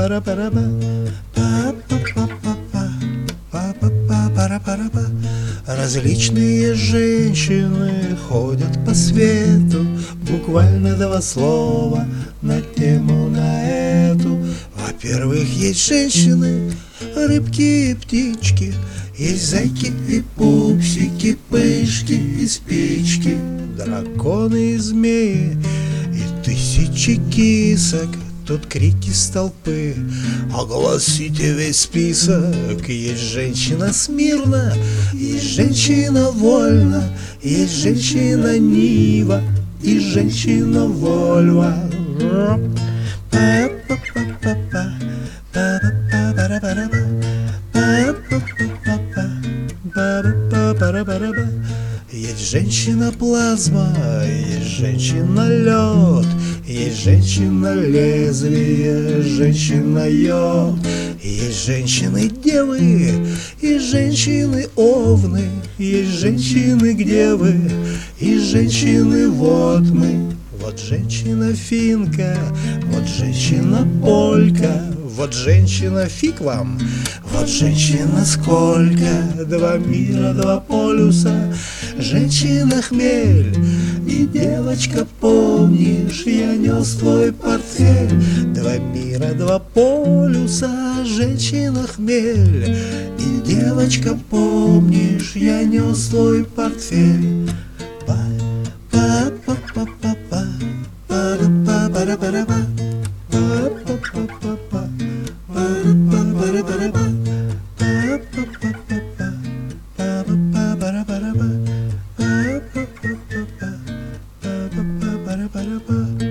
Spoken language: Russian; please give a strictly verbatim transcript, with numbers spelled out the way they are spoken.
Различные женщины ходят по свету, буквально два слова на тему на эту. Во-первых, есть женщины, рыбки и птички, есть зайки и пупсики, пышки и спички, драконы и змеи и тысячи кисок. Тут крики с толпы, огласите весь список. Есть женщина смирно, есть женщина вольно, есть женщина Нива и женщина Вольва. Есть женщина плазма, есть женщина лед, есть женщина лезвие, женщина йод. Есть женщины девы, есть женщины овны, есть женщины где вы, и женщины вот мы. Вот женщина финка, вот женщина полька, вот женщина фиг вам, вот женщина сколько. Два мира, два полюса, женщина хмель. И, девочка, помнишь, я нес твой портфель. Два мира, два полюса, женщина хмель. И, девочка, помнишь, я нес твой портфель. Па-па-па-па-па, па-па-па-па-па-па, па-па-па-па-па, па-па-па-па-па, па-па-па-па-па, па-па-па-па-па.